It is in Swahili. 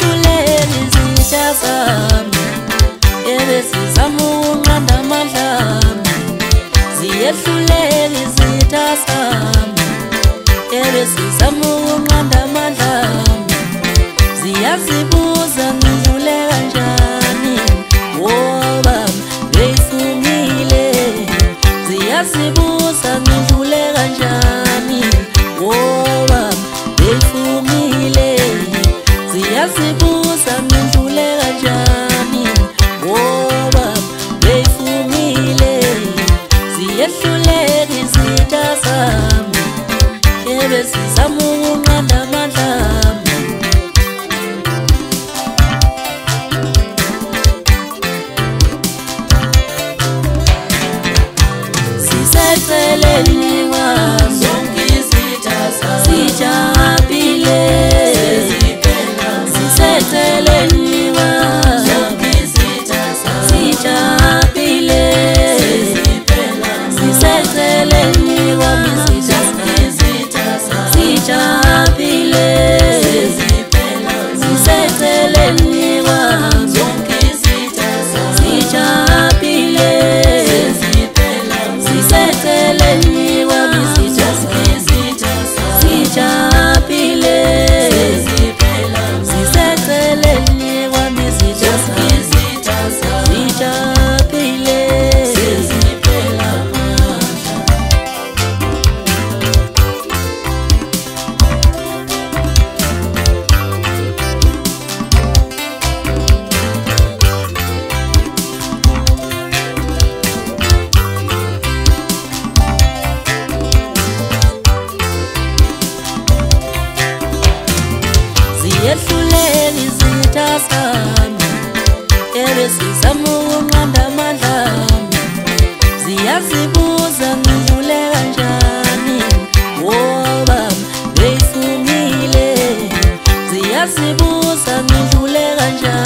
ziyehluleka izitha zami ebezizama ukunqanda amandla ami. Ziyehluleka izitha zami ebezizama ukunqanda amandla ami. Ziyazibuza ngidlule kanjani ngoba beyifungile. Ziyazibuza ngidlule kanjani ngoba beyifungile. Ziyazibuza ngidlule kanjani ngoba beyifungile. Ziyehluleka izitha zami ebezizama ukunqanda amandla ami. Siseceleni kwami zonke izitha zami sijabulile. Siseceleni kwami zonke izitha zami sijabulile. Siseceleni kwami zonke izitha zami sijabulile. Siseceleni kwami zonke izitha zami sijabulile. Siseceleni kwami zonke izitha zami sijabulile. Siseceleni kwami zonke izitha zami sijabulile. seziphela amandla. Ziyehluleka izitha zami ebezizama ukunqanda amandla ami. Ziyazibuza ngidlule kanjani ngoba beyifungile. Ziyazibuza ngidlule kanjani